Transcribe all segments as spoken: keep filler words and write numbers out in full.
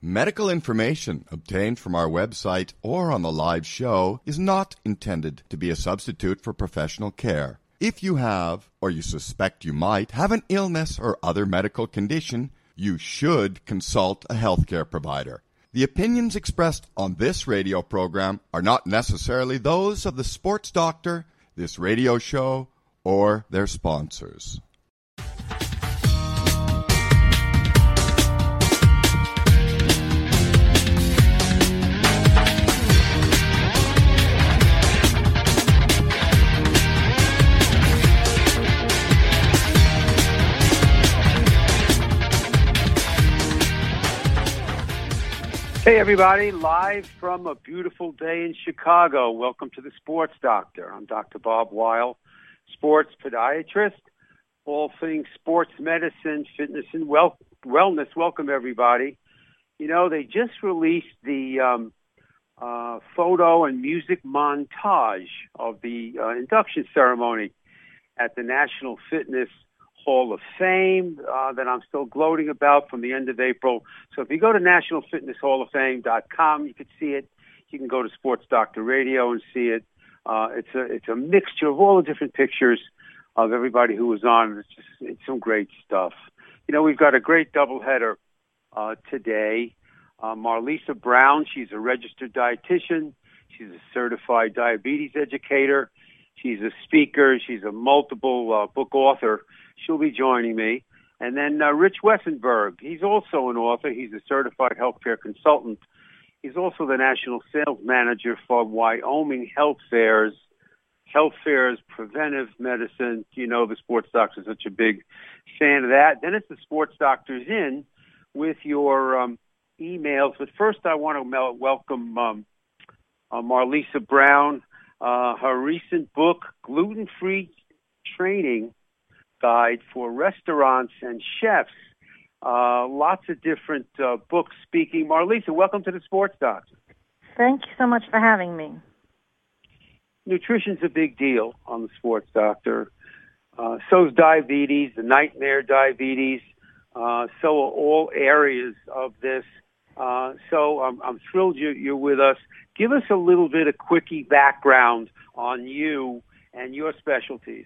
Medical information obtained from our website or on the live show is not intended to be a substitute for professional care. If you have, or you suspect you might, have an illness or other medical condition, you should consult a healthcare provider. The opinions expressed on this radio program are not necessarily those of the sports doctor, this radio show, or their sponsors. Hey, everybody, live from a beautiful day in Chicago. Welcome to the Sports Doctor. I'm Doctor Bob Weil, sports podiatrist, all things sports medicine, fitness, and well, wellness. Welcome, everybody. You know, they just released the um, uh, photo and music montage of the uh, induction ceremony at the National Fitness Hall of Fame uh, that I'm still gloating about from the end of April. So if you go to national fitness hall of fame dot com, you can see it. You can go to Sports Doctor Radio and see it. Uh, it's a it's a mixture of all the different pictures of everybody who was on. It's just it's some great stuff. You know, we've got a great doubleheader uh, today. Uh, Marlisa Brown, she's a registered dietitian. She's a certified diabetes educator. She's a speaker. She's a multiple uh, book author. She'll be joining me. And then uh, Rich Wessenberg, he's also an author. He's a certified healthcare consultant. He's also the national sales manager for Wyoming Health Fairs. Health Fairs, preventive medicine. You know, the Sports Doctor's such a big fan of that. Then it's the Sports Doctor's in with your um, emails. But first I want to welcome um, uh, Marlisa Brown. Uh, her recent book, Gluten-Free Training Guide for Restaurants and Chefs. Uh, lots of different uh, books speaking. Marlisa, welcome to the Sports Doctor. Thank you so much for having me. Nutrition's a big deal on the Sports Doctor. Uh, so is diabetes, the nightmare diabetes. Uh, so are all areas of this. Uh, so I'm, I'm thrilled you're, you're with us. Give us a little bit of quickie background on you and your specialties.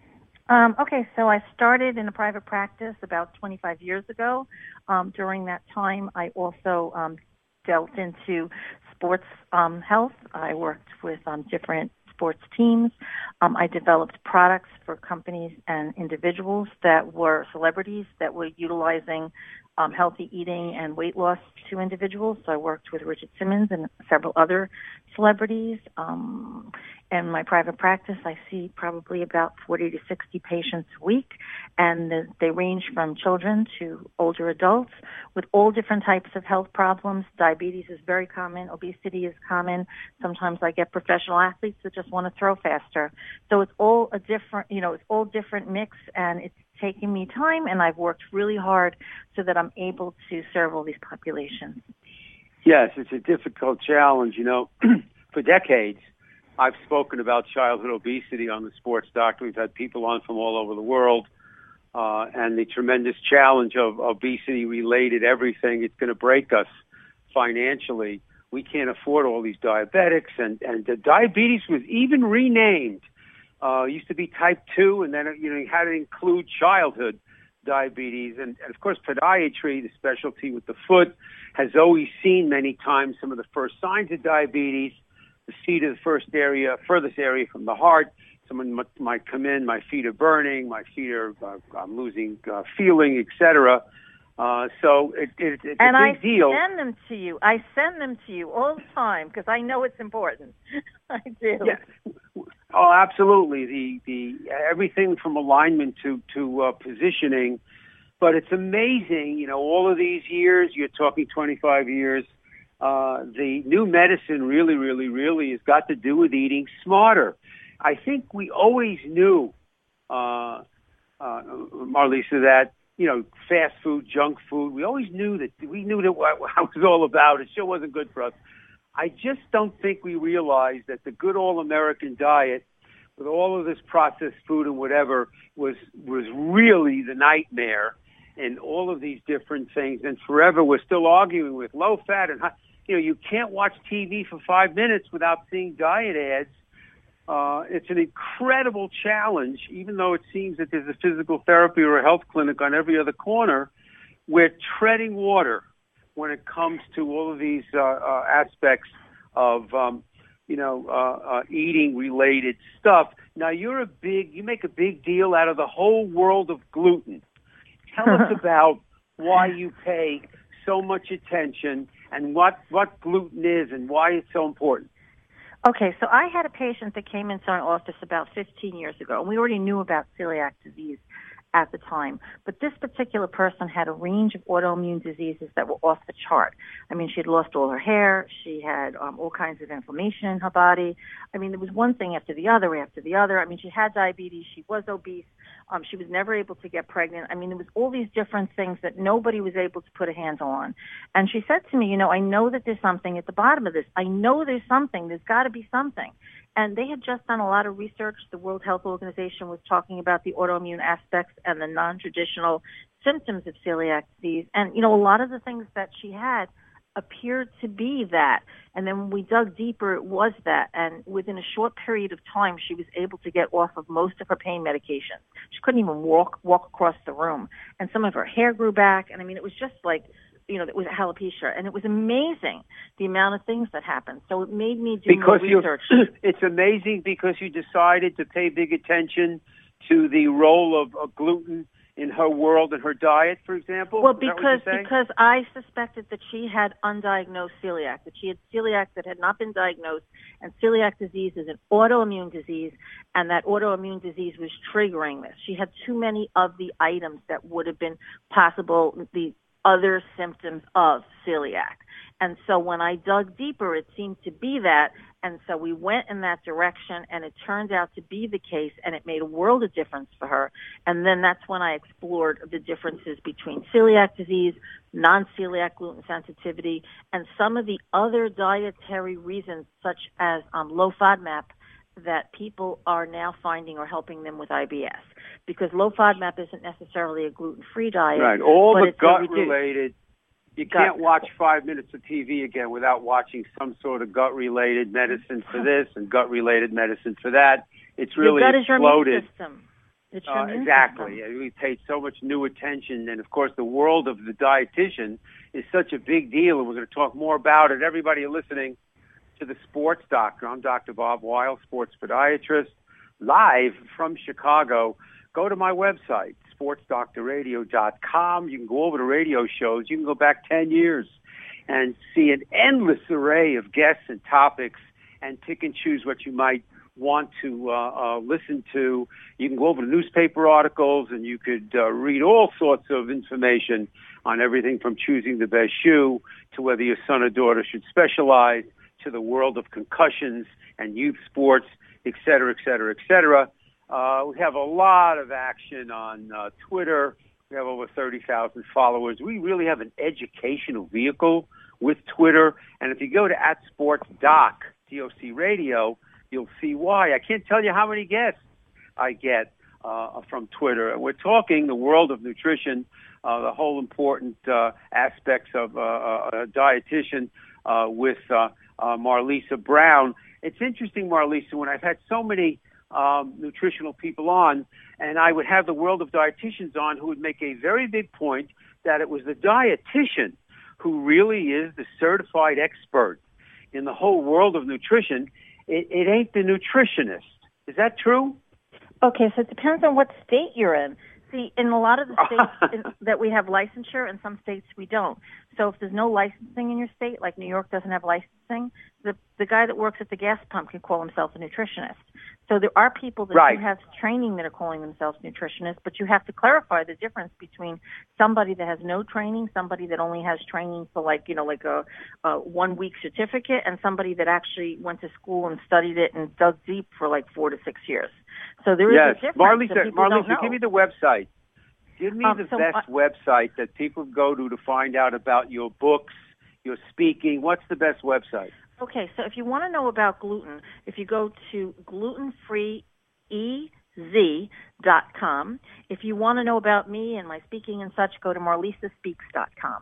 Um, okay, so I started in a private practice about twenty-five years ago. Um, during that time, I also um, dealt into sports um, health. I worked with um, different sports teams. Um, I developed products for companies and individuals that were celebrities that were utilizing um, healthy eating and weight loss to individuals. So I worked with Richard Simmons and several other celebrities. Um, in my private practice, I see probably about forty to sixty patients a week, and the, they range from children to older adults with all different types of health problems. Diabetes is very common. Obesity is common. Sometimes I get professional athletes that just want to throw faster. So it's all a different, you know, it's all different mix, and it's taking me time, and I've worked really hard so that I'm able to serve all these populations. Yes, it's a difficult challenge. You know, for decades, I've spoken about childhood obesity on the Sports Doctor. We've had people on from all over the world, uh, and the tremendous challenge of obesity-related everything. It's going to break us financially. We can't afford all these diabetics, and, and the diabetes was even renamed. Uh, it used to be type two, and then, you know, you had to include childhood diabetes. And, and, of course, podiatry, the specialty with the foot, has always seen many times some of the first signs of diabetes. The feet are the first area, furthest area from the heart. Someone m- might come in, my feet are burning, my feet are, uh, I'm losing uh, feeling, et cetera. Uh, so it, it, it's and a big I deal. And I send them to you. I send them to you all the time because I know it's important. I do. Yes. Oh, absolutely. The the everything from alignment to to uh, positioning, but it's amazing. You know, all of these years. You're talking twenty-five years. Uh, the new medicine really, really, really has got to do with eating smarter. I think we always knew, uh, uh, Marlisa, that, you know, fast food, junk food, we always knew that, we knew that what, what it was all about. It sure wasn't good for us. I just don't think we realized that the good all-American diet, with all of this processed food and whatever, was was really the nightmare. and all of these different things. And forever we're still arguing with low fat and high. You know, you can't watch T V for five minutes without seeing diet ads. Uh, it's an incredible challenge, even though it seems that there's a physical therapy or a health clinic on every other corner. We're treading water when it comes to all of these uh, uh, aspects of, um, you know, uh, uh, eating-related stuff. Now, you're a big, you make a big deal out of the whole world of gluten. Tell us about why you pay so much attention and what, what gluten is and why it's so important. Okay, so I had a patient that came into my office about fifteen years ago, and we already knew about celiac disease at the time. But this particular person had a range of autoimmune diseases that were off the chart. I mean, she had lost all her hair. She had um, all kinds of inflammation in her body. I mean, there was one thing after the other after the other. I mean, she had diabetes. She was obese. Um, she was never able to get pregnant. I mean, there was all these different things that nobody was able to put a handle on. And she said to me, you know, I know that there's something at the bottom of this. I know there's something. There's got to be something. And they had just done a lot of research. The World Health Organization was talking about the autoimmune aspects and the non-traditional symptoms of celiac disease. And, you know, a lot of the things that she had appeared to be that. And then when we dug deeper, it was that. And within a short period of time, she was able to get off of most of her pain medications. She couldn't even walk walk across the room. And some of her hair grew back. And, I mean, it was just like, you know, it was alopecia. And it was amazing, the amount of things that happened. So it made me do because more research. It's amazing because you decided to pay big attention to the role of, of gluten in her world and her diet, for example? Well, because because I suspected that she had undiagnosed celiac, that she had celiac that had not been diagnosed, and celiac disease is an autoimmune disease, and that autoimmune disease was triggering this. She had too many of the items that would have been possible, the other symptoms of celiac. And so when I dug deeper, it seemed to be that. And so we went in that direction, and it turned out to be the case, and it made a world of difference for her. And then that's when I explored the differences between celiac disease, non-celiac gluten sensitivity, and some of the other dietary reasons, such as um, low FODMAP, that people are now finding are helping them with I B S. Because low FODMAP isn't necessarily a gluten-free diet. Right, all but the it's gut-related. You can't gut. watch five minutes of T V again without watching some sort of gut-related medicine for this and gut-related medicine for that. It's really your gut exploded. Is your immune system. It's your uh, immune exactly. system. We paid so much new attention, and of course, the world of the dietitian is such a big deal, and we're going to talk more about it. Everybody listening to the Sports Doctor. I'm Doctor Bob Weil, sports podiatrist, live from Chicago. Go to my website, sports doctor radio dot com. You can go over to radio shows. You can go back ten years and see an endless array of guests and topics and pick and choose what you might want to uh, uh, listen to. You can go over to newspaper articles, and you could uh, read all sorts of information on everything from choosing the best shoe to whether your son or daughter should specialize, to the world of concussions and youth sports, et cetera, et cetera, et cetera. Uh, we have a lot of action on uh, Twitter. We have over thirty thousand followers. We really have an educational vehicle with Twitter. And if you go to at SportsDoc, D O C Radio, you'll see why. I can't tell you how many guests I get uh, from Twitter. And we're talking the world of nutrition, uh, the whole important uh, aspects of uh, a dietitian uh, with uh, uh, Marlisa Brown. It's interesting, Marlisa, when I've had so many Um, nutritional people on, and I would have the world of dietitians on who would make a very big point that it was the dietitian who really is the certified expert in the whole world of nutrition. It, it ain't the nutritionist. Is that true? Okay, so it depends on what state you're in. See, in a lot of the states in, that we have licensure, in some states we don't. So if there's no licensing in your state, like New York doesn't have licensing, the the guy that works at the gas pump can call himself a nutritionist. So there are people that right. do have training that are calling themselves nutritionists, but you have to clarify the difference between somebody that has no training, somebody that only has training for like, you know, like a, a one-week certificate, and somebody that actually went to school and studied it and dug deep for like four to six years. So there is yes. a difference. Marlisa, that people Marlisa, don't know. give me the website. Give me um, the so best I, website that people go to to find out about your books, your speaking. What's the best website? Okay, so if you want to know about gluten, if you go to gluten free E Z dot com. If you want to know about me and my speaking and such, go to Marlisa Speaks dot com.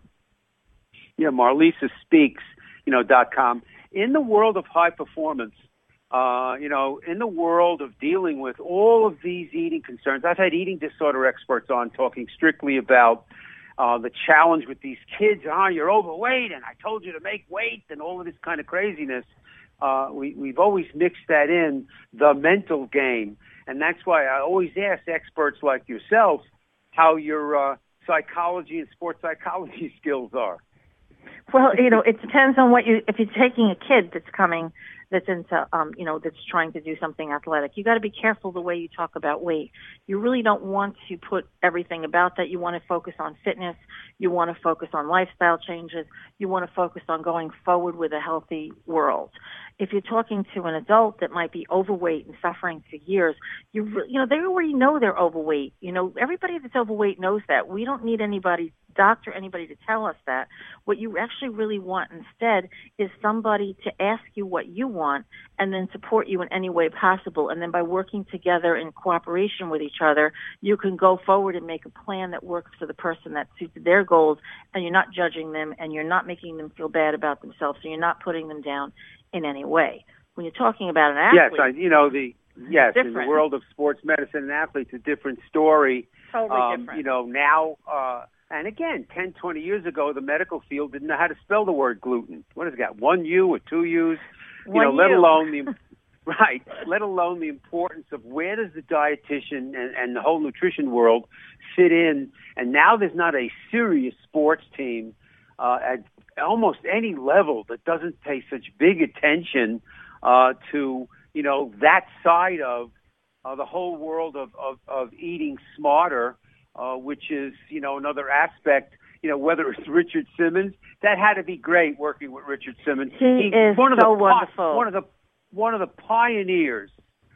Yeah, Marlisa Speaks, you know, dot com. In the world of high performance, uh, you know, in the world of dealing with all of these eating concerns, I've had eating disorder experts on talking strictly about uh, the challenge with these kids. Ah, oh, you're overweight, and I told you to make weight, and all of this kind of craziness. Uh, we, we've always mixed that in, the mental game. And that's why I always ask experts like yourself how your uh, psychology and sports psychology skills are. Well, you know, it depends on what you, if you're taking a kid that's coming, that's into, um, you know, that's trying to do something athletic, you got to be careful the way you talk about weight. You really don't want to put everything about that. You want to focus on fitness. You want to focus on lifestyle changes. You want to focus on going forward with a healthy world. If you're talking to an adult that might be overweight and suffering for years, you you know, they already know they're overweight. You know, everybody that's overweight knows that. We don't need anybody, doctor, anybody to tell us that. What you actually really want instead is somebody to ask you what you want and then support you in any way possible. And then by working together in cooperation with each other, you can go forward and make a plan that works for the person that suits their goals, and you're not judging them and you're not making them feel bad about themselves, so you're not putting them down in any way. When you're talking about an athlete, yes, I, you know the yes, different. In the world of sports medicine and athletes, a different story. Totally um, different. You know now, uh, and again, ten, twenty years ago, the medical field didn't know how to spell the word gluten. What has it got? One U or two U's? You One know, let U. alone the right. Let alone the importance of where does the dietitian and, and the whole nutrition world fit in? And now there's not a serious sports team uh, at almost any level that doesn't pay such big attention uh, to, you know, that side of uh, the whole world of, of, of eating smarter, uh, which is, you know, another aspect, you know, whether it's Richard Simmons. That had to be great working with Richard Simmons. He, he is one of so the, wonderful. One of the, one of the pioneers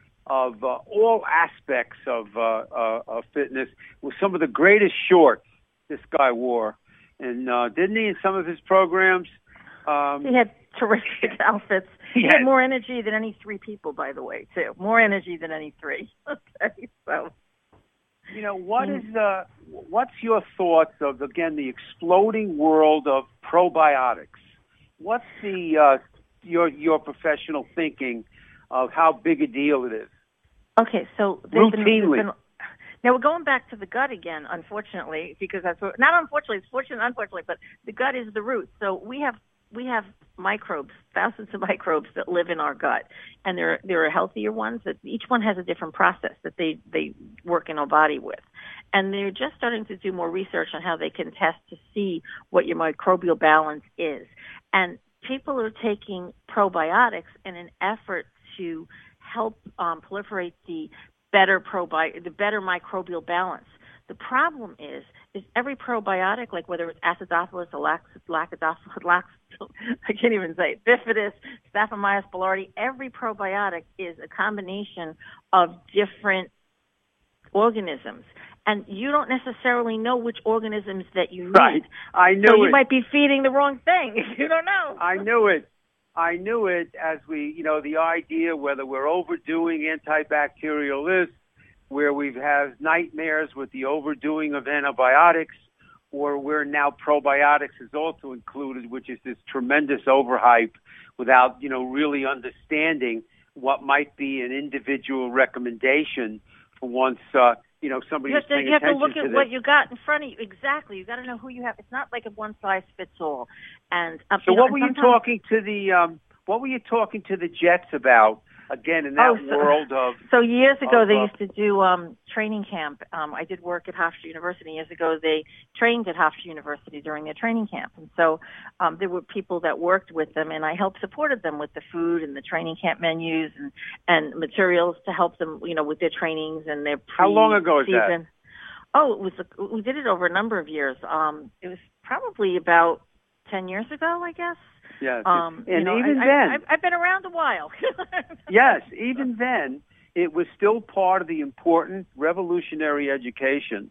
of uh, all aspects of, uh, uh, of fitness, with some of the greatest shorts this guy wore. And uh, didn't he in some of his programs? Um, he had terrific outfits. He, he had, had more energy than any three people, by the way, too. More energy than any three. Okay, so. You know, what is uh, what's your thoughts of, again, the exploding world of probiotics? What's the uh, your your professional thinking of how big a deal it is? Okay, so routinely. Been, been, now we're going back to the gut again, unfortunately, because that's what, not unfortunately, it's fortunate, unfortunately, but the gut is the root. So we have we have microbes, thousands of microbes that live in our gut, and there there are healthier ones that each one has a different process that they they work in our body with, and they're just starting to do more research on how they can test to see what your microbial balance is, and people are taking probiotics in an effort to help um, proliferate the better probi- the better microbial balance. The problem is, is every probiotic, like whether it's Acidophilus or lax, Lactobacillus, lax, I can't even say it, Bifidus, Staphylococcus boulardii, every probiotic is a combination of different organisms. And you don't necessarily know which organisms that you need. Right. I knew so it. you might be feeding the wrong thing if you don't know. I knew it. I knew it as we, you know, the idea whether we're overdoing antibacterial this, where we've had nightmares with the overdoing of antibiotics, or where now probiotics is also included, which is this tremendous overhype without, you know, really understanding what might be an individual recommendation for once, uh, you know, somebody who's paying you have to attention look to at this. what you got in front of you. Exactly. You got to know who you have. It's not like a one size fits all. And uh, so, you know, what were you talking to the? Um, what were you talking to the Jets about? Again, in that oh, so, world of so years ago of, they uh, used to do um, training camp. Um, I did work at Hofstra University years ago. They trained at Hofstra University during their training camp, and so um, there were people that worked with them, and I helped supported them with the food and the training camp menus and and materials to help them, you know, with their trainings and their pre-season. How long ago is that? Oh, it was a, we did it over a number of years. Um, it was probably about ten years ago, I guess. Yes, um, and you know, even I, then, I, I've, I've been around a while. Yes, even then, it was still part of the important revolutionary education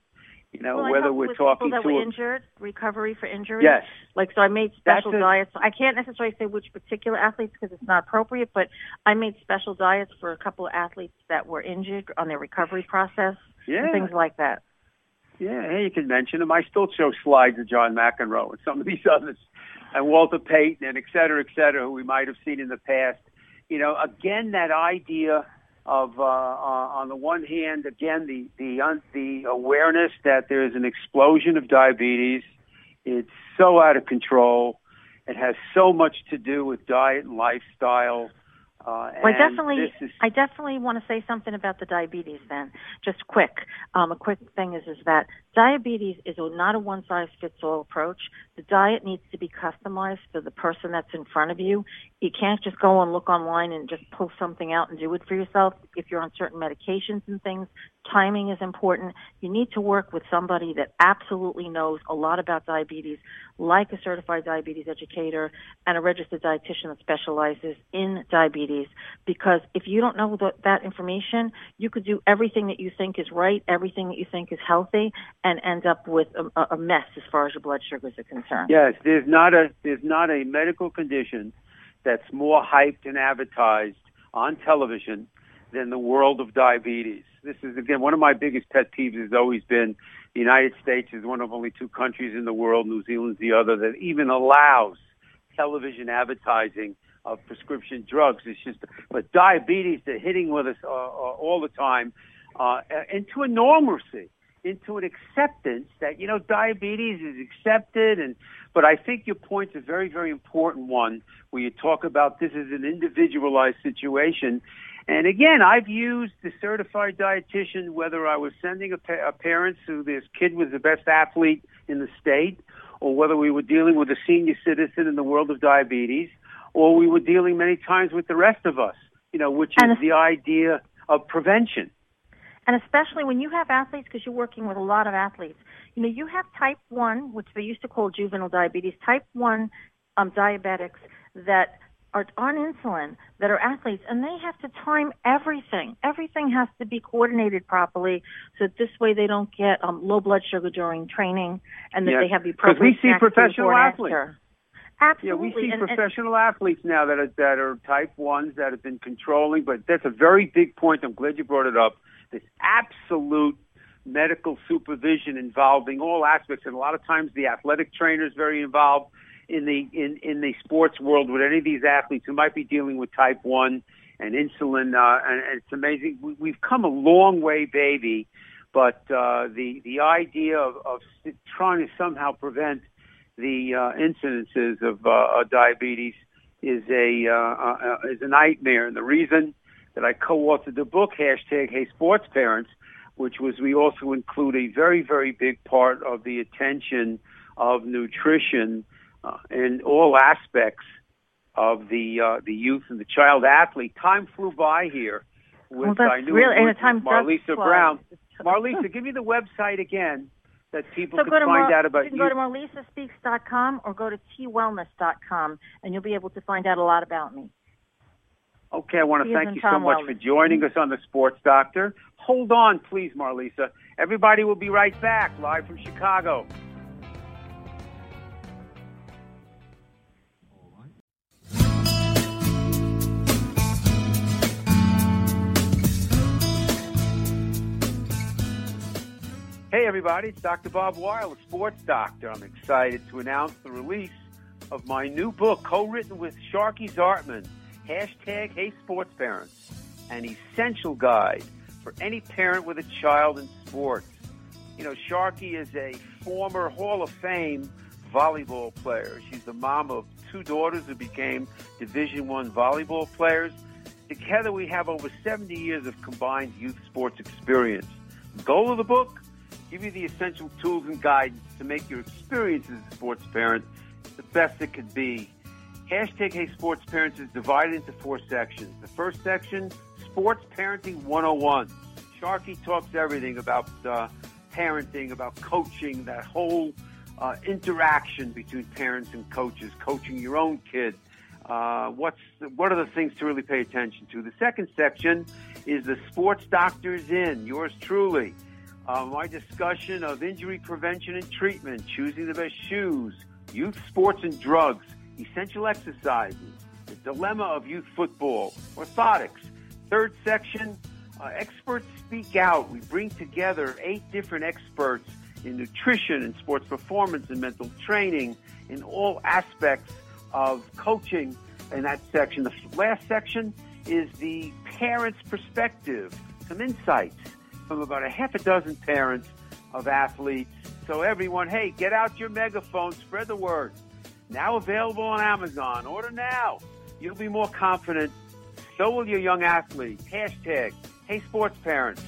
You know, well, I whether help we're with talking people that to were a, injured, recovery for injury. yes, Like, so I made special That's a- diets. I can't necessarily say which particular athletes because it's not appropriate, but I made special diets for a couple of athletes that were injured on their recovery process yeah, and things like that. yeah. Hey, you can mention them. I still show slides of John McEnroe and some of these others, and Walter Payton, and et cetera, et cetera, who we might have seen in the past. You know, again, that idea of, uh, uh, on the one hand, again, the the un, the awareness that there is an explosion of diabetes. It's so out of control. It has so much to do with diet and lifestyle. Uh, Well, I and definitely, this is, I definitely want to say something about the diabetes. Then, just quick, um, a quick thing is is that diabetes is a, not a one-size-fits-all approach. The diet needs to be customized for the person that's in front of you. You can't just go and look online and just pull something out and do it for yourself. If you're on certain medications and things, timing is important. You need to work with somebody that absolutely knows a lot about diabetes, like a certified diabetes educator and a registered dietitian that specializes in diabetes. Because if you don't know the, that information, you could do everything that you think is right, everything that you think is healthy, and end up with a, a mess as far as your blood sugars are concerned. yes, there's not a there's not a medical condition that's more hyped and advertised on television than the world of diabetes. This is, again, one of my biggest pet peeves has always been the United States is one of only two countries in the world, New Zealand's the other, that even allows television advertising of prescription drugs. It's just, but diabetes, they're hitting with us uh, uh, all the time, uh, into a normalcy, into an acceptance that, you know, diabetes is accepted. And but I think your point's a very, very important one where you talk about this as an individualized situation. And again, I've used the certified dietitian, whether I was sending a, pa- a parent who this kid was the best athlete in the state, or whether we were dealing with a senior citizen in the world of diabetes, or we were dealing many times with the rest of us, you know, which is the idea of prevention. And especially when you have athletes, because you're working with a lot of athletes, you know, you have type one, which they used to call juvenile diabetes, type one um, diabetics that are on insulin, that are athletes, and they have to time everything. Everything has to be coordinated properly so that this way they don't get um, low blood sugar during training, and that yes. they have the appropriate Because we see snacks professional athletes. Absolutely. Yeah, we see and, professional and, athletes now that are, that are type ones that have been controlling, but that's a very big point. I'm glad you brought it up. This absolute medical supervision involving all aspects, and a lot of times the athletic trainer is very involved in the in, in the sports world with any of these athletes who might be dealing with type one and insulin. Uh, and, and it's amazing. We, we've come a long way, baby, but uh, the the idea of, of trying to somehow prevent the uh, incidences of uh, diabetes is a uh, uh, is a nightmare. And the reason that I co-authored the book, hashtag Hey Sports Parents, which was we also include a very, very big part of the attention of nutrition uh, in all aspects of the uh, the youth and the child athlete. Time flew by here with well, I knew really, it was time Marlisa Brown. Marlisa, give me the website again that people so can go to find Mar- out about you. Can you. go to marlisa speaks dot com or go to t wellness dot com, and you'll be able to find out a lot about me. Okay, I want to He thank you Tom so much Wellness. for joining us on The Sports Doctor. Hold on, please, Marlisa. Everybody will be right back, live from Chicago. Hey, everybody, it's Doctor Bob Weil, the Sports Doctor. I'm excited to announce the release of my new book, co-written with Sharky Zartman, hashtag Hey Sports Parents, an essential guide for any parent with a child in sports. You know, Sharky is a former Hall of Fame volleyball player. She's the mom of two daughters who became Division One volleyball players. Together we have over seventy years of combined youth sports experience. The goal of the book? Give you the essential tools and guidance to make your experience as a sports parent the best it could be. Hashtag Hey Sports Parents is divided into four sections. The first section, Sports Parenting one oh one. Sharky talks everything about uh, parenting, about coaching, that whole uh, interaction between parents and coaches, coaching your own kid. Uh, what's what are the things to really pay attention to? The second section is the Sports Doctor's In, yours truly. Uh, my discussion of injury prevention and treatment, choosing the best shoes, youth sports and drugs, essential exercises, the dilemma of youth football, orthotics. Third section, uh, experts speak out. We bring together eight different experts in nutrition and sports performance and mental training in all aspects of coaching in that section. The last section is the parent's perspective, some insights from about a half a dozen parents of athletes. So everyone, hey, get out your megaphone, spread the word. Now available on Amazon. Order now. You'll be more confident. So will your young athlete. Hashtag, hey sports parents.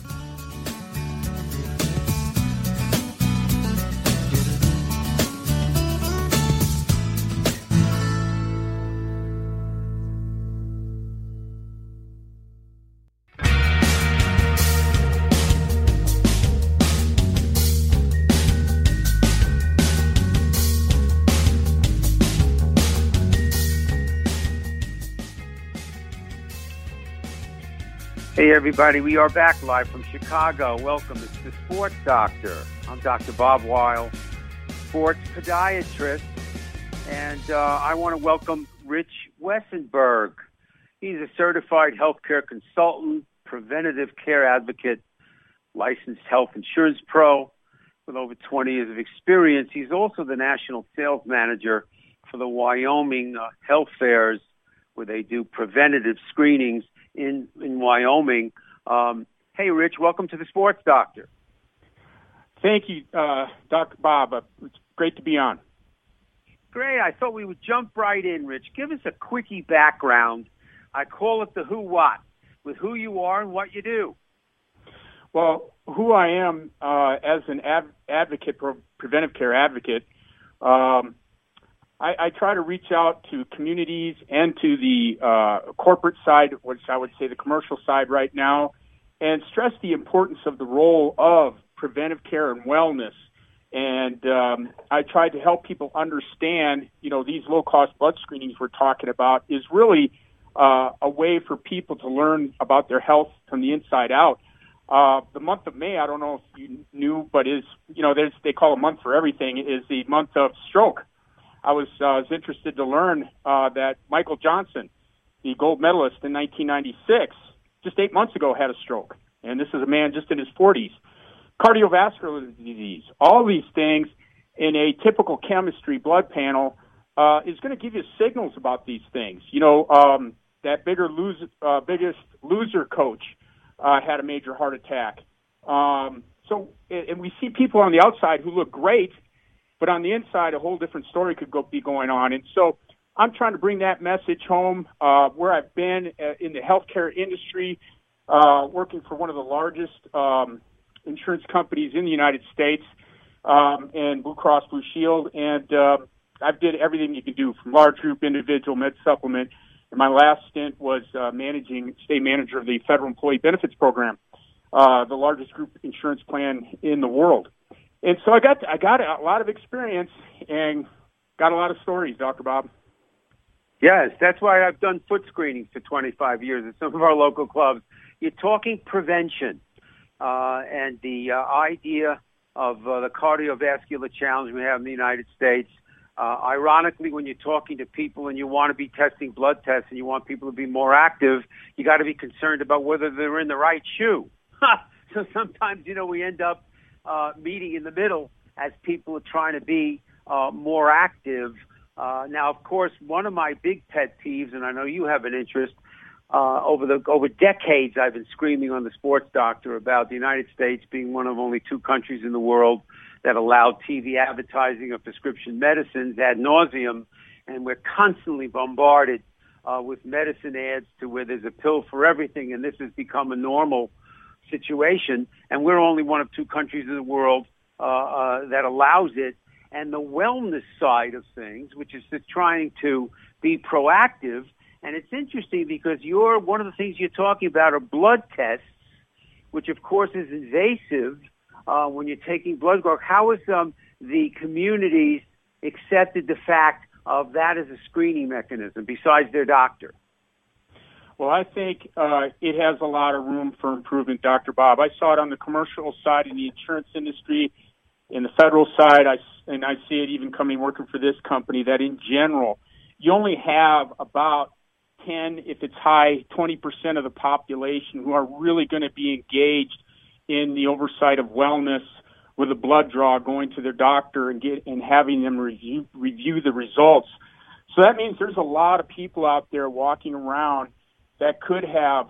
Hey, everybody. We are back live from Chicago. Welcome. It's the Sports Doctor. I'm Doctor Bob Weil, sports podiatrist. And uh, I want to welcome Rich Wessenberg. He's a certified healthcare consultant, preventative care advocate, licensed health insurance pro with over twenty years of experience. He's also the national sales manager for the Wyoming uh, Health Fairs, where they do preventative screenings in, in Wyoming. Um, hey, Rich, welcome to the Sports Doctor. Thank you, uh, Doctor Bob. Uh, it's great to be on. Great. I thought we would jump right in, Rich. Give us a quickie background. I call it the who what, with who you are and what you do. Well, who I am uh, as an ad- advocate, pre- preventive care advocate, um, I, I try to reach out to communities and to the uh, corporate side, which I would say the commercial side right now, and stress the importance of the role of preventive care and wellness. And um, I tried to help people understand, you know, these low-cost blood screenings we're talking about is really uh, a way for people to learn about their health from the inside out. Uh, the month of May, I don't know if you knew, but is, you know, there's, they call a month for everything, is the month of stroke. I was, uh, was interested to learn uh, that Michael Johnson, the gold medalist in nineteen ninety-six, just eight months ago had a stroke. And this is a man just in his forties. Cardiovascular disease, all these things in a typical chemistry blood panel uh, is going to give you signals about these things. You know, um, that bigger loser, uh, biggest loser coach uh, had a major heart attack. Um, so, and we see people on the outside who look great, but on the inside, a whole different story could go, be going on. And so I'm trying to bring that message home uh, where I've been uh, in the healthcare industry, uh, working for one of the largest um, insurance companies in the United States, um, and Blue Cross Blue Shield. And uh, I've did everything you can do, from large group, individual, med supplement. And my last stint was uh, managing, state manager of the Federal Employee Benefits Program, uh, the largest group insurance plan in the world. And so I got I got a lot of experience and got a lot of stories, Doctor Bob. Yes, that's why I've done foot screenings for twenty-five years at some of our local clubs. You're talking prevention uh, and the uh, idea of uh, the cardiovascular challenge we have in the United States. Uh, ironically, when you're talking to people and you want to be testing blood tests and you want people to be more active, you got to be concerned about whether they're in the right shoe. So sometimes, you know, we end up Uh, meeting in the middle as people are trying to be uh, more active. Uh, now, of course, one of my big pet peeves, and I know you have an interest, uh, over the over decades I've been screaming on the Sports Doctor about the United States being one of only two countries in the world that allowed T V advertising of prescription medicines ad nauseum, and we're constantly bombarded uh, with medicine ads to where there's a pill for everything, and this has become a normal situation, and we're only one of two countries in the world uh, uh, that allows it. And the wellness side of things, which is just trying to be proactive, and it's interesting because you're one of the things you're talking about are blood tests, which of course is invasive uh, when you're taking blood work. How has um, the communities accepted the fact of that as a screening mechanism besides their doctor? Well, I think uh, it has a lot of room for improvement, Doctor Bob. I saw it on the commercial side in the insurance industry, in the federal side, I, and I see it even coming working for this company, that in general, you only have about ten, if it's high, twenty percent of the population who are really going to be engaged in the oversight of wellness with a blood draw, going to their doctor and get and having them review review the results. So that means there's a lot of people out there walking around that could have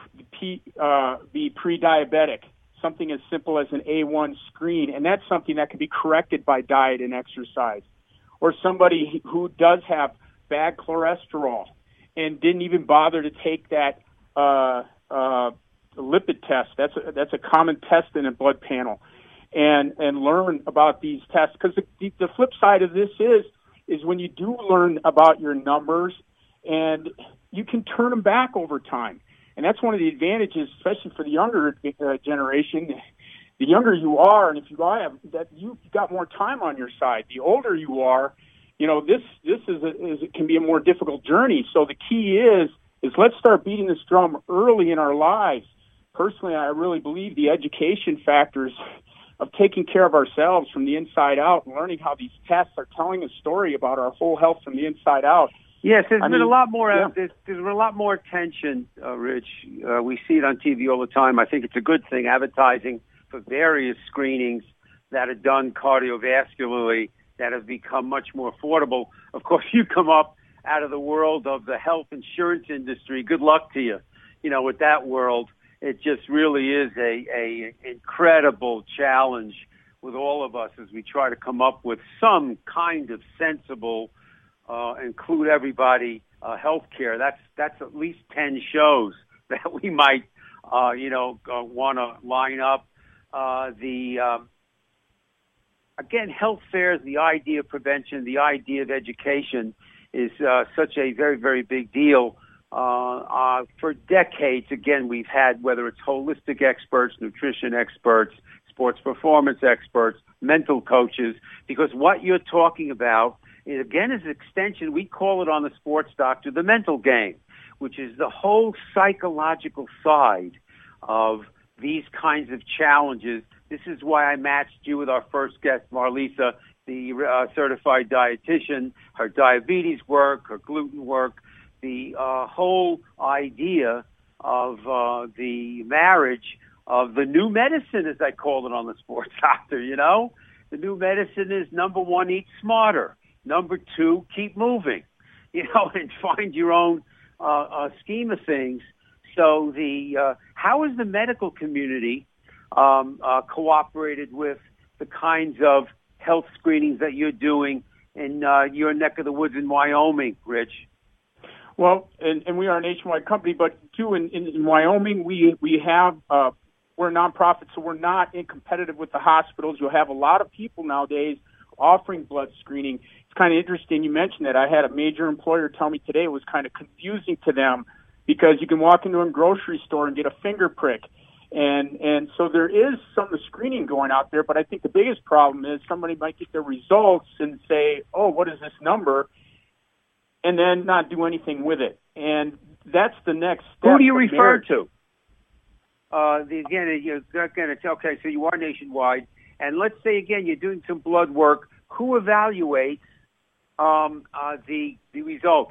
uh, be pre-diabetic, something as simple as an A one screen, and that's something that can be corrected by diet and exercise. Or somebody who does have bad cholesterol and didn't even bother to take that uh, uh, lipid test. That's a, that's a common test in a blood panel, and and learn about these tests. Because the, the flip side of this is is when you do learn about your numbers, and you can turn them back over time. And that's one of the advantages, especially for the younger uh, generation. The younger you are, and if you have that, you've got more time on your side. The older you are, you know, this this is, a, is it can be a more difficult journey. So the key is is let's start beating this drum early in our lives. Personally, I really believe the education factors of taking care of ourselves from the inside out and learning how these tests are telling a story about our whole health from the inside out. Yes, there's I been mean, a lot more. yeah. There's, there's been a lot more attention, uh, Rich. Uh, we see it on T V all the time. I think it's a good thing, advertising for various screenings that are done cardiovascularly that have become much more affordable. Of course, you come up out of the world of the health insurance industry. Good luck to you. You know, with that world, it just really is a, a incredible challenge with all of us as we try to come up with some kind of sensible Uh, include everybody, uh, healthcare. That's that's at least ten shows that we might, uh, you know, uh, want to line up. Uh, the um, again, health fairs, the idea of prevention, the idea of education is uh, such a very very big deal. Uh, uh, for decades, again, we've had whether it's holistic experts, nutrition experts, sports performance experts, mental coaches, because what you're talking about. It, again, is an extension, we call it on the Sports Doctor, the mental game, which is the whole psychological side of these kinds of challenges. This is why I matched you with our first guest, Marlisa, the uh, certified dietitian, her diabetes work, her gluten work, the uh, whole idea of uh, the marriage of the new medicine, as I call it on the Sports Doctor, you know? The new medicine is, number one, eat smarter. Number two, keep moving, you know, and find your own uh, uh, scheme of things. So the uh, how has the medical community um, uh, cooperated with the kinds of health screenings that you're doing in uh, your neck of the woods in Wyoming, Rich? Well, and, and we are a nationwide company, but too in, in, in Wyoming, we we have uh, we're a nonprofit, so we're not in competitive with the hospitals. You'll have a lot of people nowadays offering blood screening. It's kind of interesting you mentioned that. I had a major employer tell me today it was kind of confusing to them because you can walk into a grocery store and get a finger prick. And and so there is some screening going out there, but I think the biggest problem is somebody might get their results and say, oh, what is this number? And then not do anything with it. And that's the next step. Who do you refer marriage. to? Uh, the, again, you're not going to tell, okay, so you are nationwide. And let's say, again, you're doing some blood work. Who evaluates um, uh, the the results?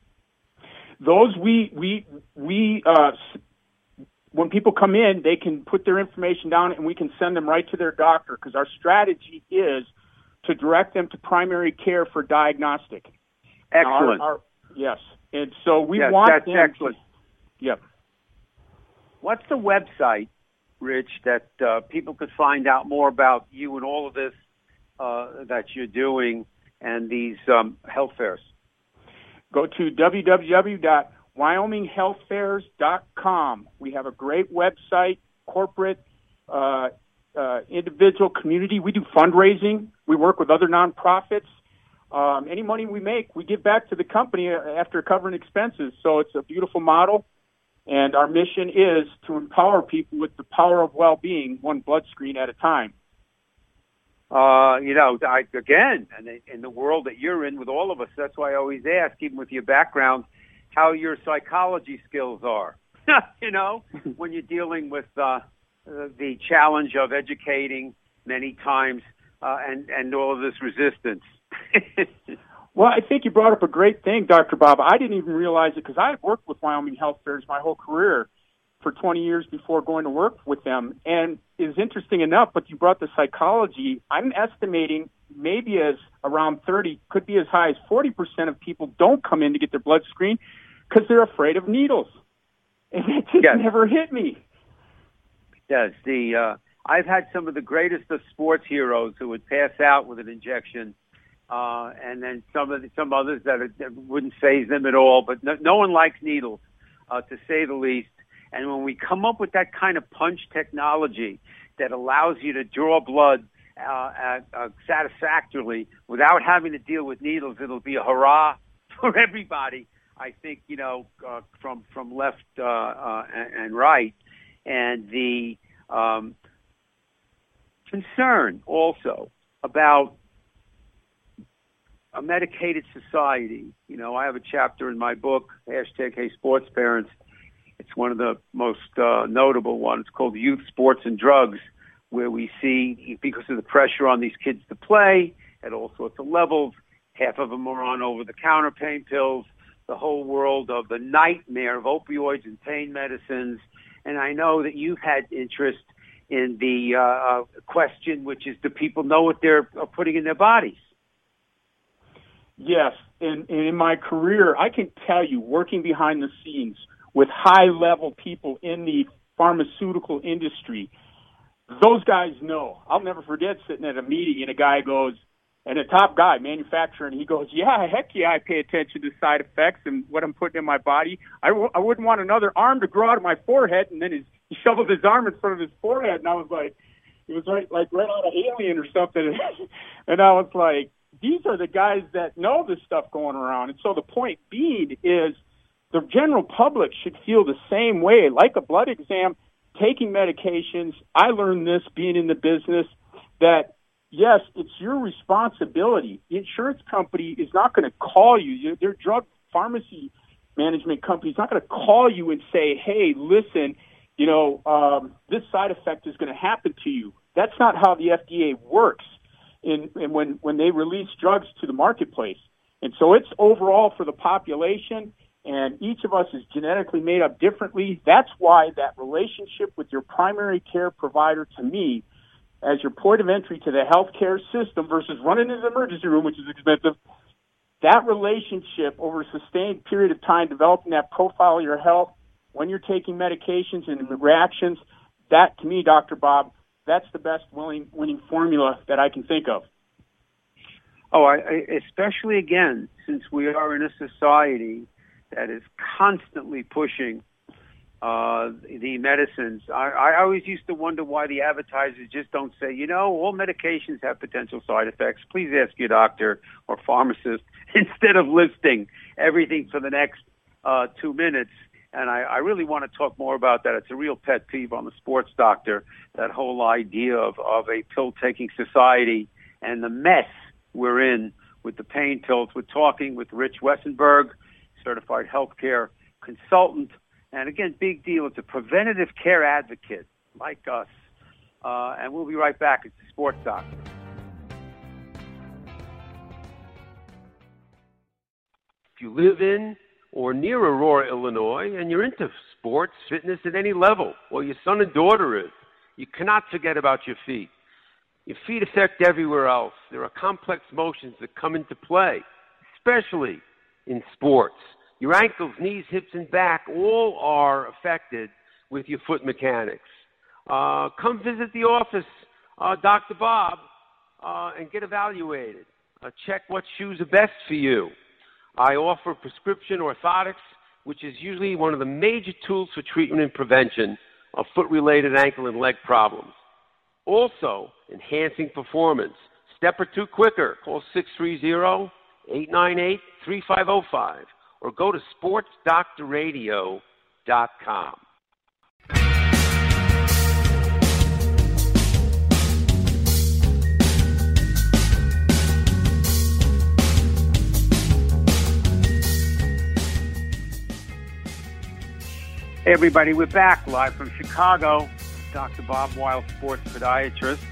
Those we we we uh, when people come in, they can put their information down, and we can send them right to their doctor because our strategy is to direct them to primary care for diagnostic. Excellent. Our, our, yes, and so we yes, want that's them. Excellent. To, yep. What's the website, Rich, that uh, people could find out more about you and all of this uh, that you're doing and these um, health fairs? Go to w w w dot wyoming health fairs dot com. We have a great website, corporate, uh, uh, individual, community. We do fundraising. We work with other nonprofits. Um, any money we make, we give back to the company after covering expenses. So it's a beautiful model. And our mission is to empower people with the power of well-being, one blood screen at a time. Uh, you know, I, again, and in the world that you're in with all of us, that's why I always ask, even with your background, how your psychology skills are, you know, when you're dealing with uh, the challenge of educating many times uh, and, and all of this resistance. Well, I think you brought up a great thing, Doctor Bob. I didn't even realize it because I had worked with Wyoming Health Fairs my whole career for twenty years before going to work with them. And it's interesting enough, but you brought the psychology. I'm estimating maybe as around thirty, could be as high as forty percent of people don't come in to get their blood screened because they're afraid of needles. And it just yes. never hit me. Yes, the uh, I've had some of the greatest of sports heroes who would pass out with an injection, uh, and then some of the, some others that, are, that wouldn't faze them at all. But no, no one likes needles, uh, to say the least. And when we come up with that kind of punch technology that allows you to draw blood uh, at, uh, satisfactorily without having to deal with needles, it'll be a hurrah for everybody. I think, you know, uh, from from left uh, uh, and, and right, and the um, concern also about a medicated society. You know, I have a chapter in my book, hashtag Hey Sports Parents. It's one of the most uh, notable ones called Youth, Sports, and Drugs, where we see, because of the pressure on these kids to play at all sorts of levels, half of them are on over-the-counter pain pills, the whole world of the nightmare of opioids and pain medicines. And I know that you've had interest in the uh, question, which is, do people know what they're putting in their bodies? Yes. And, and in my career, I can tell you, working behind the scenes with high-level people in the pharmaceutical industry, those guys know. I'll never forget sitting at a meeting and a guy goes, and a top guy, manufacturer, and he goes, yeah, heck yeah, I pay attention to side effects and what I'm putting in my body. I, w- I wouldn't want another arm to grow out of my forehead. And then his, he shoveled his arm in front of his forehead, and I was like, it was right, like right out of Alien or something. And I was like, these are the guys that know this stuff going around. And so the point being is the general public should feel the same way, like a blood exam, taking medications. I learned this being in the business that, yes, it's your responsibility. The insurance company is not going to call you. Their drug pharmacy management company is not going to call you and say, hey, listen, you know, um, this side effect is going to happen to you. That's not how the F D A works in, in when, when they release drugs to the marketplace. And so it's overall for the population, and each of us is genetically made up differently. That's why that relationship with your primary care provider, to me, as your point of entry to the healthcare system versus running into the emergency room, which is expensive, that relationship over a sustained period of time, developing that profile of your health when you're taking medications and reactions, that, to me, Doctor Bob, that's the best winning, winning formula that I can think of. Oh, I, I, especially, again, since we are in a society that is constantly pushing uh, the medicines. I, I always used to wonder why the advertisers just don't say, you know, all medications have potential side effects. Please ask your doctor or pharmacist instead of listing everything for the next uh, two minutes. And I, I really want to talk more about that. It's a real pet peeve on the sports doctor, that whole idea of, of a pill-taking society and the mess we're in with the pain pills. We're talking with Rich Wessenberg, certified healthcare consultant. And again, big deal. It's a preventative care advocate like us. Uh, and we'll be right back. It's the Sports Doctor. If you live in or near Aurora, Illinois, and you're into sports, fitness at any level, or your son and daughter is, you cannot forget about your feet. Your feet affect everywhere else. There are complex motions that come into play, especially in sports. Your ankles, knees, hips, and back all are affected with your foot mechanics. Uh, come visit the office, uh, Doctor Bob, uh, and get evaluated. Uh, check what shoes are best for you. I offer prescription orthotics, which is usually one of the major tools for treatment and prevention of foot-related ankle and leg problems. Also, enhancing performance. Step or two quicker. Call six three zero, eight nine eight, three five zero five or go to sports doctor radio dot com. Hey, everybody, we're back live from Chicago. Doctor Bob Weil, sports podiatrist.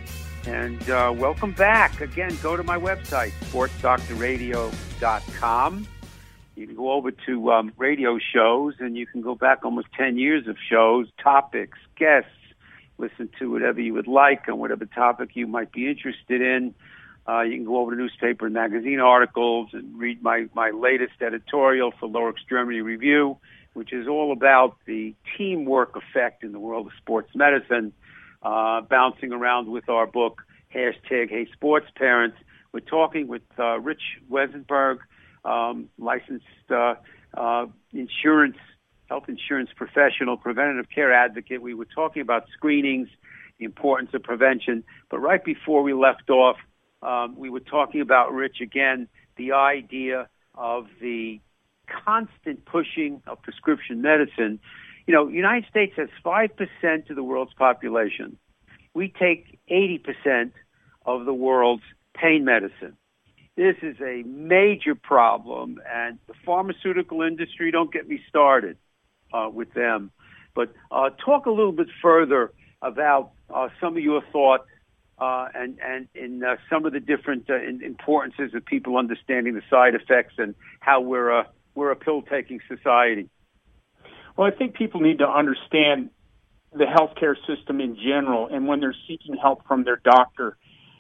And uh, welcome back. Again, go to my website, sports doctor radio dot com. You can go over to um, radio shows, and you can go back almost ten years of shows, topics, guests, listen to whatever you would like on whatever topic you might be interested in. Uh, you can go over to newspaper and magazine articles and read my, my latest editorial for Lower Extremity Review, which is all about the teamwork effect in the world of sports medicine, uh, bouncing around with our book, hashtag Hey Sports Parents. We're talking with uh, Rich Wesenberg, um, licensed uh, uh, insurance, health insurance professional, preventative care advocate. We were talking about screenings, the importance of prevention. But right before we left off, um, we were talking about, Rich, again, the idea of the constant pushing of prescription medicine. You know, the United States has five percent of the world's population. We take eighty percent of the world's pain medicine. This is a major problem, and the pharmaceutical industry, don't get me started uh, with them. But uh, talk a little bit further about uh, some of your thoughts uh, and, and in uh, some of the different uh, importances of people understanding the side effects and how we're a, we're a pill-taking society. Well, I think people need to understand the healthcare system in general and when they're seeking help from their doctor.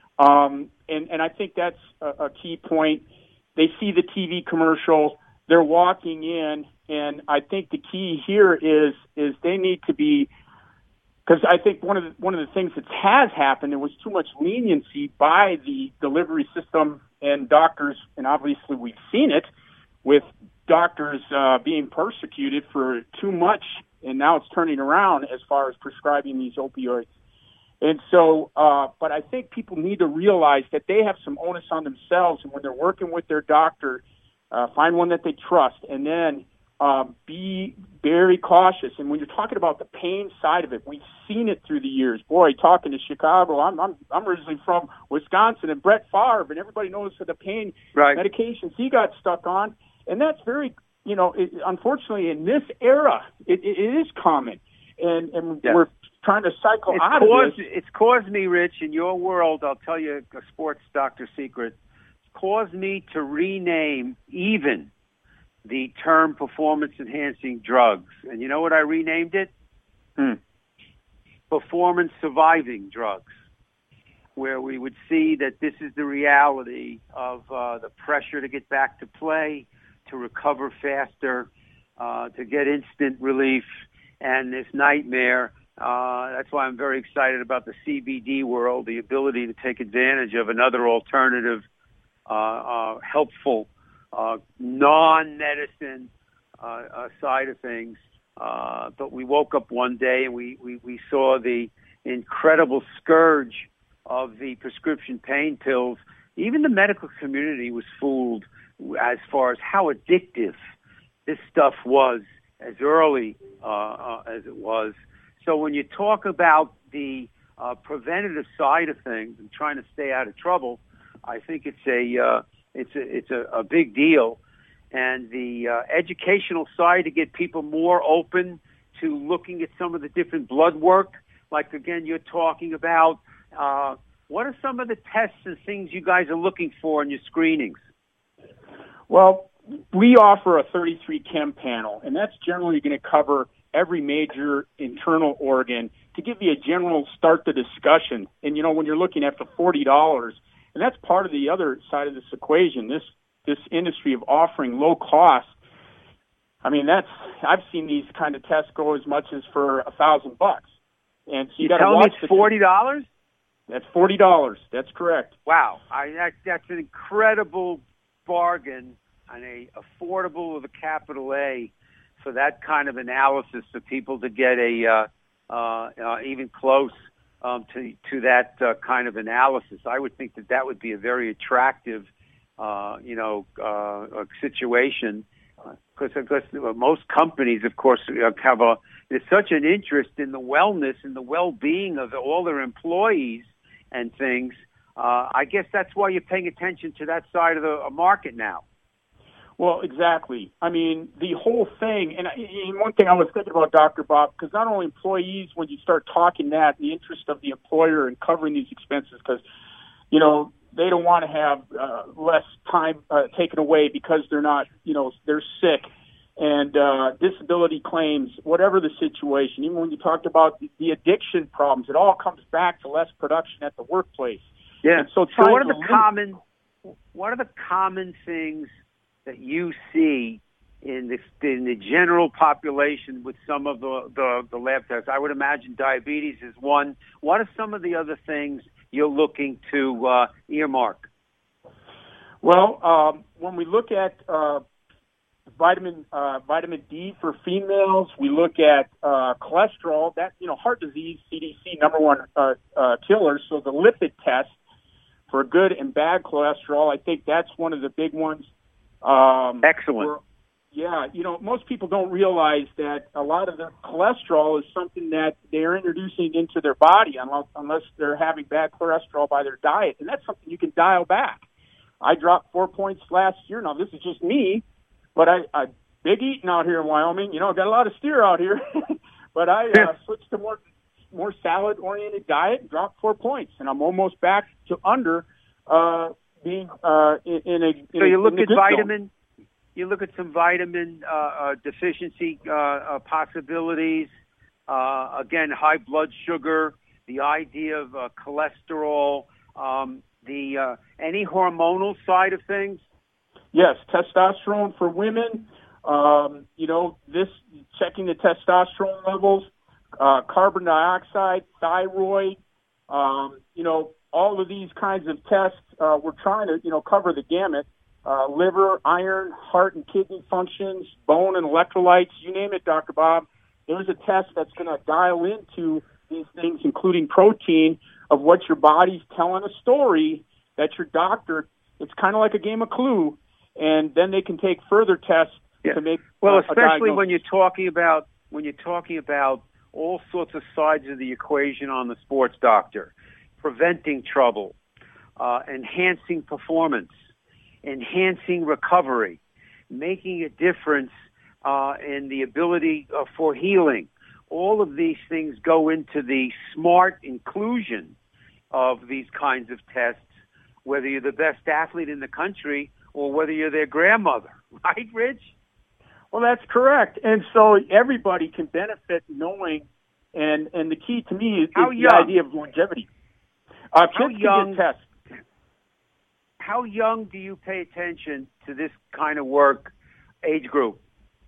Um, and, and I think that's a, a key point. They see the T V commercial, they're walking in, and I think the key here is is they need to be, because I think one of the, one of the things that has happened, there was too much leniency by the delivery system and doctors, and obviously we've seen it with doctors uh, being persecuted for too much, and now it's turning around as far as prescribing these opioids. And so, uh, but I think people need to realize that they have some onus on themselves, and when they're working with their doctor, uh, find one that they trust, and then uh, be very cautious. And when you're talking about the pain side of it, we've seen it through the years. Boy, talking to Chicago, I'm I'm, I'm originally from Wisconsin, and Brett Favre, and everybody knows for the pain right. medications he got stuck on, and that's very, you know, it, unfortunately in this era, it, it is common, and and yes. we're trying to cycle it's out caused, of this. It's caused me, Rich, in your world, I'll tell you a sports doctor secret, it's caused me to rename even the term performance-enhancing drugs. And you know what I renamed it? Hmm. Performance-surviving drugs, where we would see that this is the reality of uh, the pressure to get back to play, to recover faster, uh, to get instant relief, and this nightmare. Uh, that's why I'm very excited about the C B D world, the ability to take advantage of another alternative, uh, uh, helpful, uh, non-medicine uh, uh, side of things. Uh, but we woke up one day and we, we, we saw the incredible scourge of the prescription pain pills. Even the medical community was fooled as far as how addictive this stuff was as early uh, uh, as it was. So when you talk about the uh, preventative side of things and trying to stay out of trouble, I think it's a uh, it's a it's a, a big deal. And the uh, educational side to get people more open to looking at some of the different blood work, like again you're talking about. Uh, what are some of the tests and things you guys are looking for in your screenings? Well, we offer a thirty-three chem panel, and that's generally going to cover every major internal organ to give you a general start the discussion. And, you know, when you're looking at the forty dollars, and that's part of the other side of this equation, this this industry of offering low cost. I mean, that's, I've seen these kind of tests go as much as for a thousand bucks. And so you got to watch it's forty dollars? That's forty dollars. That's correct. Wow. I, that, that's an incredible bargain on a affordable with a capital A for that kind of analysis for people to get a uh, uh, uh, even close um, to to that uh, kind of analysis. I would think that that would be a very attractive, uh, you know, uh, situation because because most companies, of course, have a there's such an interest in the wellness and the well-being of all their employees and things. Uh, I guess that's why you're paying attention to that side of the uh, market now. Well, exactly. I mean, the whole thing, and, and one thing I was thinking about, Doctor Bob, because not only employees, when you start talking that, the interest of the employer in covering these expenses, because, you know, they don't want to have uh, less time uh, taken away because they're not, you know, they're sick, and uh, disability claims, whatever the situation. Even when you talked about the, the addiction problems, it all comes back to less production at the workplace. Yeah. And so, so what are the limit- common, what are the common things that you see in the in the general population with some of the, the the lab tests? I would imagine diabetes is one. What are some of the other things you're looking to uh, earmark? Well, um, when we look at uh, vitamin uh, vitamin D for females, we look at uh, cholesterol. That you know, heart disease, C D C number one uh, uh, killer. So the lipid test for good and bad cholesterol, I think that's one of the big ones. Um, Excellent. Yeah, you know, most people don't realize that a lot of the cholesterol is something that they're introducing into their body unless, unless they're having bad cholesterol by their diet, and that's something you can dial back. I dropped four points last year. Now, this is just me, but I, I big eating out here in Wyoming. You know, got a lot of steer out here, but I uh, switched to more more salad-oriented diet and dropped four points, and I'm almost back to under uh being uh, in, in a in so you look at vitamin, zone. You look at some vitamin uh, uh, deficiency uh, uh, possibilities. Uh, again, high blood sugar, the idea of uh, cholesterol, um, the uh, any hormonal side of things. Yes, testosterone for women. Um, you know, this checking the testosterone levels, uh, carbon dioxide, thyroid. Um, you know. All of these kinds of tests, uh, we're trying to, you know, cover the gamut. Uh, liver, iron, heart and kidney functions, bone and electrolytes, you name it, Doctor Bob. There's a test that's going to dial into these things, including protein, of what your body's telling a story that your doctor, it's kind of like a game of Clue, and then they can take further tests yeah. to make Well, uh, especially when you're talking about, when you're talking about all sorts of sides of the equation on the sports doctor. Preventing trouble, uh, enhancing performance, enhancing recovery, making a difference uh, in the ability uh, for healing. All of these things go into the smart inclusion of these kinds of tests, whether you're the best athlete in the country or whether you're their grandmother. Right, Rich? Well, that's correct. And so everybody can benefit knowing, and, and the key to me is, is the idea of longevity. Uh, how young? Test. How young do you pay attention to this kind of work, age group?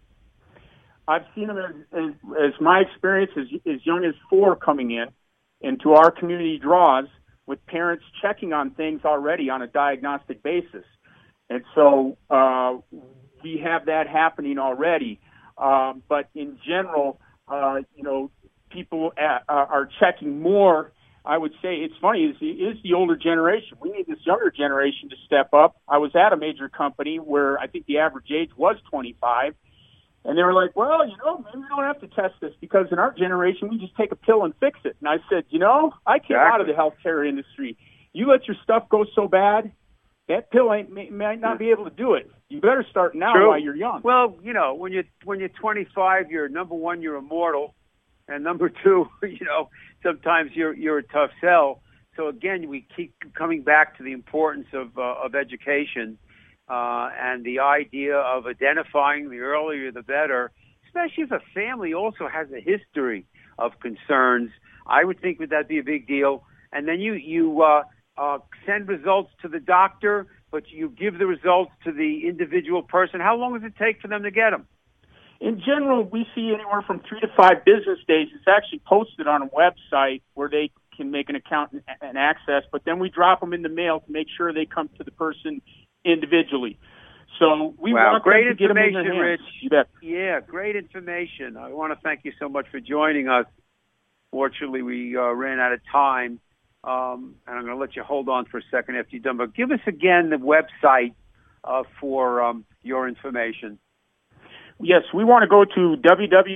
I've seen them as, as, as my experience as, as young as four coming in into our community draws with parents checking on things already on a diagnostic basis, and so uh, we have that happening already. Um, but in general, uh, you know, people at, uh, are checking more. I would say it's funny, is the, is the older generation. We need this younger generation to step up. I was at a major company where I think the average age was twenty-five, and they were like, well, you know, maybe we don't have to test this because in our generation, we just take a pill and fix it. And I said, you know, I came exactly. out of the healthcare industry. You let your stuff go so bad, that pill ain't, may, might not be able to do it. You better start now True. while you're young. Well, you know, when you're, when you're twenty-five, you're, number one, you're immortal. And number two, you know, sometimes you're you're a tough sell. So again, we keep coming back to the importance of uh, of education uh, and the idea of identifying the earlier the better, especially if a family also has a history of concerns. I would think that that'd be a big deal. And then you you uh, uh, send results to the doctor, but you give the results to the individual person. How long does it take for them to get them? In general, we see anywhere from three to five business days. It's actually posted on a website where they can make an account and, and access, but then we drop them in the mail to make sure they come to the person individually. So we wow, want great them to get them in information, their hands. Rich. You bet. Yeah, great information. I want to thank you so much for joining us. Fortunately, we uh, ran out of time, um, and I'm going to let you hold on for a second after you're done. But give us again the website uh, for um, your information. Yes, we want to go to w w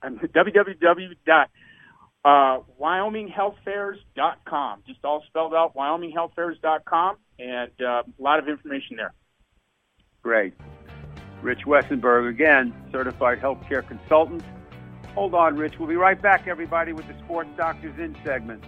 w dot wyoming health fairs dot com. Just all spelled out, wyoming health fairs dot com, and uh, a lot of information there. Great. Rich Wessenberg, again, certified healthcare consultant. Hold on, Rich. We'll be right back, everybody, with the Sports Doctors In segment.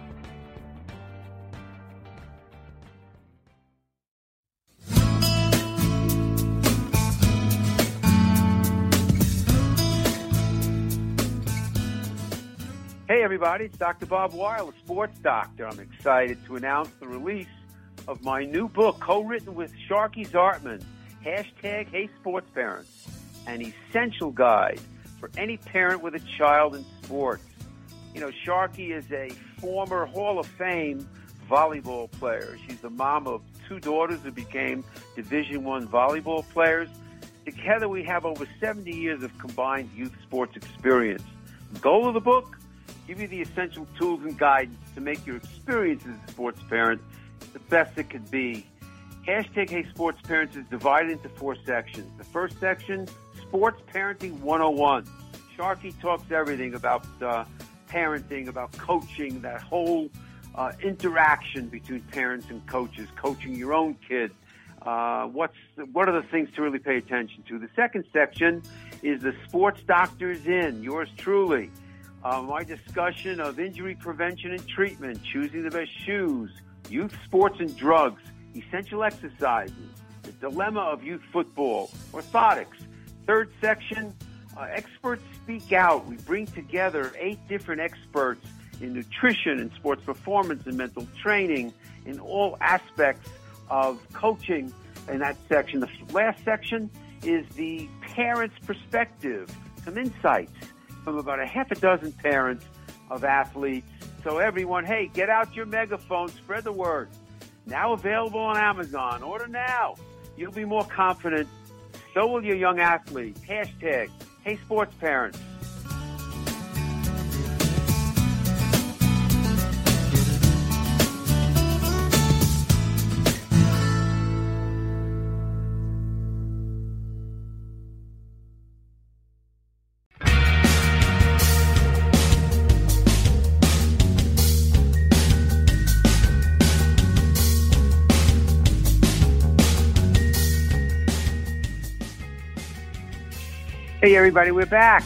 Hey, everybody. It's Doctor Bob Weil, a sports doctor. I'm excited to announce the release of my new book, co-written with Sharky Zartman, hashtag Hey Sports Parents, an essential guide for any parent with a child in sports. You know, Sharky is a former Hall of Fame volleyball player. She's the mom of two daughters who became Division I volleyball players. Together, we have over seventy years of combined youth sports experience. The goal of the book? Give you the essential tools and guidance to make your experience as a sports parent the best it could be. Hashtag Hey Sports Parents is divided into four sections. The first section, Sports Parenting one oh one. Sharky talks everything about uh, parenting, about coaching, that whole uh, interaction between parents and coaches, coaching your own kid. Uh, what's what are the things to really pay attention to? The second section is the Sports Doctors In, yours truly. Uh, my discussion of injury prevention and treatment, choosing the best shoes, youth sports and drugs, essential exercises, the dilemma of youth football, orthotics. Third section, uh, experts speak out. We bring together eight different experts in nutrition and sports performance and mental training in all aspects of coaching in that section. The last section is the parent's perspective, some insights from about a half a dozen parents of athletes. So everyone, hey, get out your megaphone, spread the word. Now available on Amazon. Order now. You'll be more confident. So will your young athlete. Hashtag Hey Sports Parents. Hey, everybody, we're back.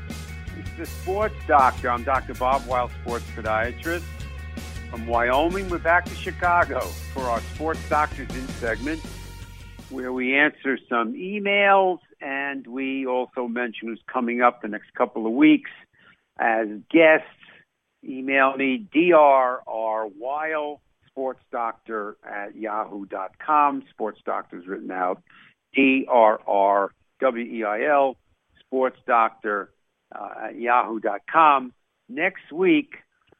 It's the Sports Doctor. I'm Doctor Bob Weil, sports podiatrist. From Wyoming, we're back to Chicago for our Sports Doctors In segment, where we answer some emails, and we also mention who's coming up the next couple of weeks as guests. Email me, D R R Weil, sports doctor at yahoo dot com. Sports Doctor is written out, D R R W E I L. Sports Doctor uh, at yahoo dot com. Next week,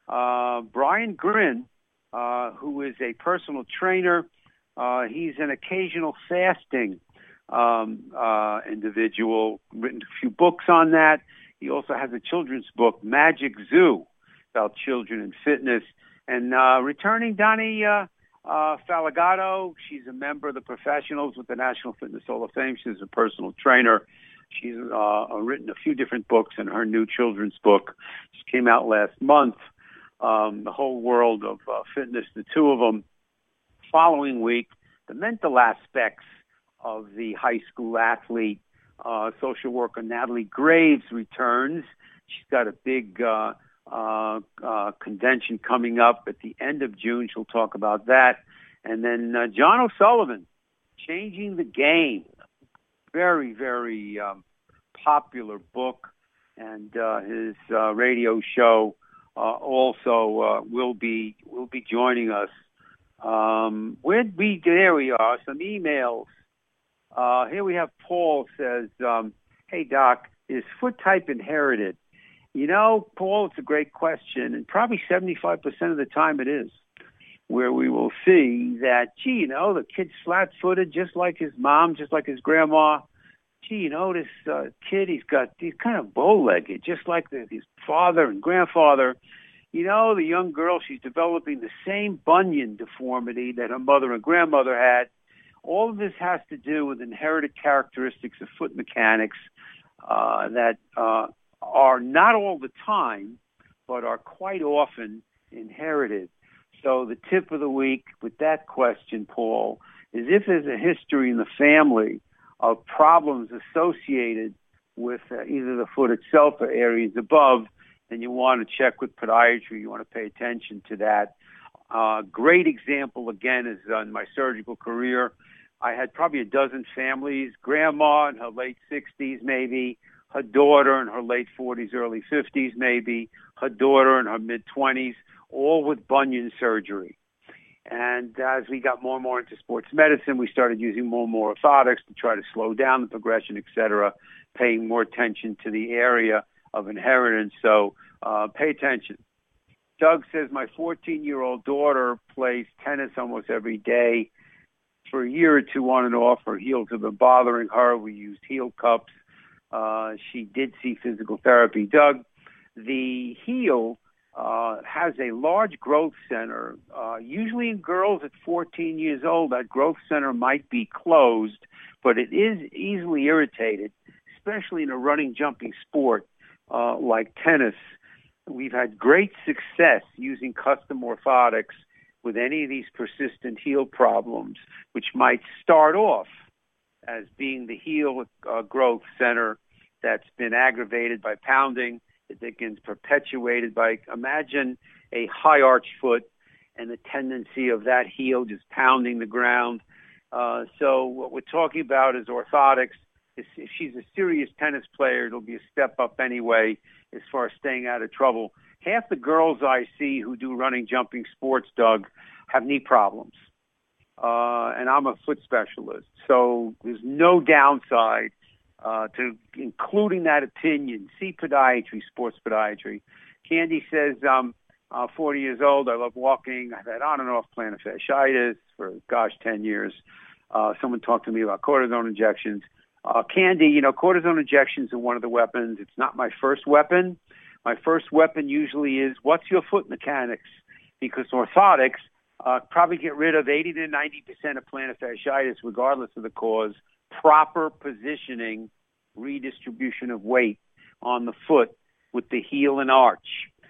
uh, Brian Grin, uh, who is a personal trainer, uh, he's an occasional fasting um, uh, individual, written a few books on that. He also has a children's book, Magic Zoo, about children and fitness. And uh, returning Donnie uh, uh, Falagato, she's a member of the professionals with the National Fitness Hall of Fame. She's a personal trainer. She's uh, written a few different books, and her new children's book just came out last month, um, The Whole World of uh, Fitness, the two of them. Following week, the mental aspects of the high school athlete, uh, social worker Natalie Graves returns. She's got a big uh, uh, uh, convention coming up at the end of June. She'll talk about that. And then uh, John O'Sullivan, Changing the Game. Very, very um, popular book, and uh, his uh, radio show uh, also uh, will be will be joining us. Um, where we there we are. Some emails. Uh, here we have Paul says, um, "Hey Doc, is foot type inherited?" You know, Paul, it's a great question, and probably seventy-five percent of the time it is. Where we will see that, gee, you know, the kid's flat-footed just like his mom, just like his grandma. Gee, you know, this uh, kid, he's got, he's kind of bow-legged, just like the, his father and grandfather. You know, the young girl, she's developing the same bunion deformity that her mother and grandmother had. All of this has to do with inherited characteristics of foot mechanics uh, that uh, are not all the time, but are quite often inherited. So the tip of the week with that question, Paul, is if there's a history in the family of problems associated with uh, either the foot itself or areas above, then you want to check with podiatry. You want to pay attention to that. Uh, great example, again, is uh, in my surgical career. I had probably a dozen families, grandma in her late sixties maybe, her daughter in her late forties, early fifties maybe, her daughter in her mid-twenties, all with bunion surgery. And as we got more and more into sports medicine, we started using more and more orthotics to try to slow down the progression, et cetera, paying more attention to the area of inheritance. So uh, pay attention. Doug says, my fourteen-year-old daughter plays tennis almost every day. For a year or two on and off, her heels have been bothering her. We used heel cups. Uh, she did see physical therapy. Doug, the heel uh, has a large growth center. Uh, usually in girls at fourteen years old, that growth center might be closed, but it is easily irritated, especially in a running, jumping sport uh, like tennis. We've had great success using custom orthotics with any of these persistent heel problems, which might start off as being the heel uh, growth center that's been aggravated by pounding. It begins perpetuated by, imagine a high arch foot and the tendency of that heel just pounding the ground. Uh, so what we're talking about is orthotics. If she's a serious tennis player, it'll be a step up anyway as far as staying out of trouble. Half the girls I see who do running, jumping sports, Doug, have knee problems. Uh, and I'm a foot specialist. So there's no downside uh, to including that opinion. See podiatry, sports podiatry. Candy says, um, uh, forty years old, I love walking. I've had on and off plantar fasciitis for, gosh, ten years. Uh, someone talked to me about cortisone injections. Uh, Candy, you know, cortisone injections are one of the weapons. It's not my first weapon. My first weapon usually is, what's your foot mechanics? Because orthotics uh, probably get rid of eighty to ninety percent of plantar fasciitis, regardless of the cause. Proper positioning, redistribution of weight on the foot with the heel and arch,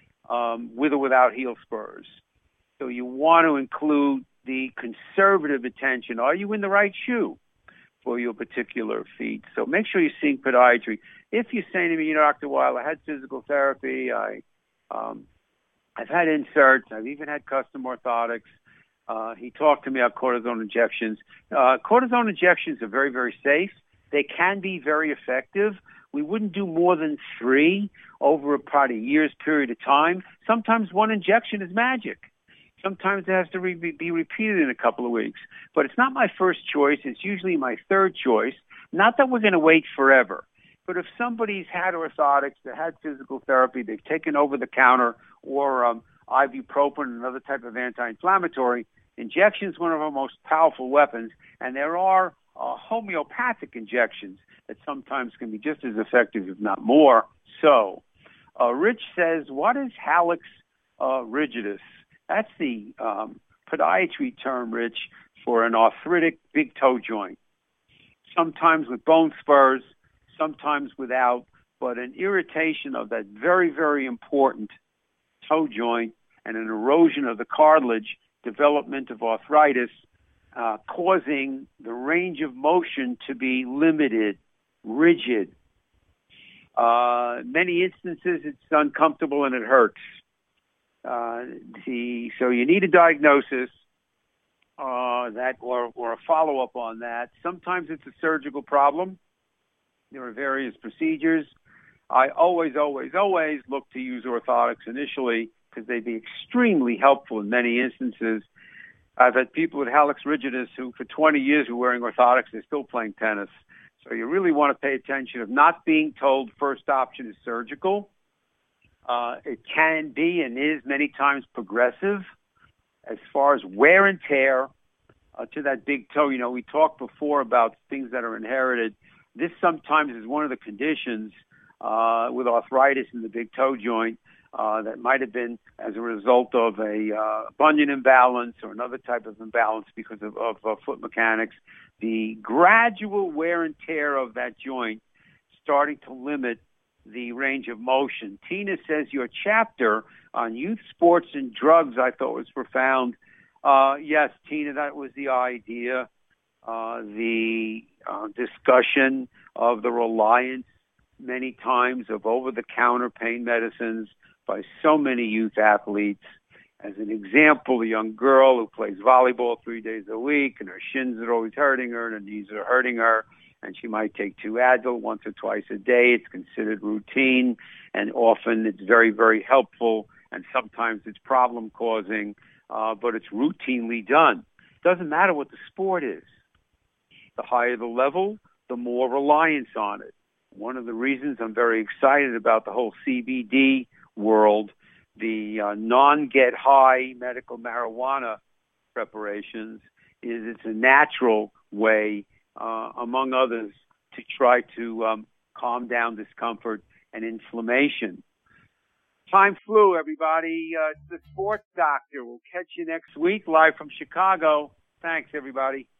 um, with or without heel spurs. So you want to include the conservative attention. Are you in the right shoe for your particular feet? So make sure you're seeing podiatry. If you say to me, you know, Doctor Weil, I had physical therapy, I, um, I've had inserts, I've even had custom orthotics. Uh, he talked to me about cortisone injections. Uh, cortisone injections are very, very safe. They can be very effective. We wouldn't do more than three over about a year's period of time. Sometimes one injection is magic. Sometimes it has to re- be repeated in a couple of weeks. But it's not my first choice. It's usually my third choice. Not that we're going to wait forever. But if somebody's had orthotics, they had physical therapy, they've taken over-the-counter or um, ibuprofen, another type of anti-inflammatory, injection is one of our most powerful weapons. And there are uh, homeopathic injections that sometimes can be just as effective, if not more. So uh, Rich says, what is hallux uh, rigidus? That's the um, podiatry term, Rich, for an arthritic big toe joint. Sometimes with bone spurs, sometimes without, but an irritation of that very, very important toe joint and an erosion of the cartilage, development of arthritis, uh, causing the range of motion to be limited, rigid. Uh, many instances, it's uncomfortable and it hurts. Uh, the, so you need a diagnosis uh, that or, or a follow-up on that. Sometimes it's a surgical problem. There are various procedures. I always, always, always look to use orthotics initially because they'd be extremely helpful in many instances. I've had people with hallux rigidus who for twenty years were wearing orthotics, they're still playing tennis. So you really want to pay attention of not being told first option is surgical. Uh, it can be and is many times progressive as far as wear and tear uh, to that big toe. You know, we talked before about things that are inherited. This sometimes is one of the conditions uh, with arthritis in the big toe joint uh, that might have been as a result of a uh, bunion imbalance or another type of imbalance because of, of, of foot mechanics. The gradual wear and tear of that joint starting to limit the range of motion. Tina says your chapter on youth sports and drugs I thought was profound. Uh, yes, Tina, that was the idea. uh, the uh, discussion of the reliance many times of over-the-counter pain medicines by so many youth athletes. As an example, a young girl who plays volleyball three days a week and her shins are always hurting her and her knees are hurting her, and she might take two Advil once or twice a day. It's considered routine, and often it's very, very helpful, and sometimes it's problem-causing, uh, but it's routinely done. Doesn't matter what the sport is. The higher the level, the more reliance on it. One of the reasons I'm very excited about the whole C B D world, the uh, non-get-high medical marijuana preparations, is it's a natural way, uh, among others, to try to um, calm down discomfort and inflammation. Time flew, everybody. Uh, it's the Sports Doctor. We'll catch you next week live from Chicago. Thanks, everybody.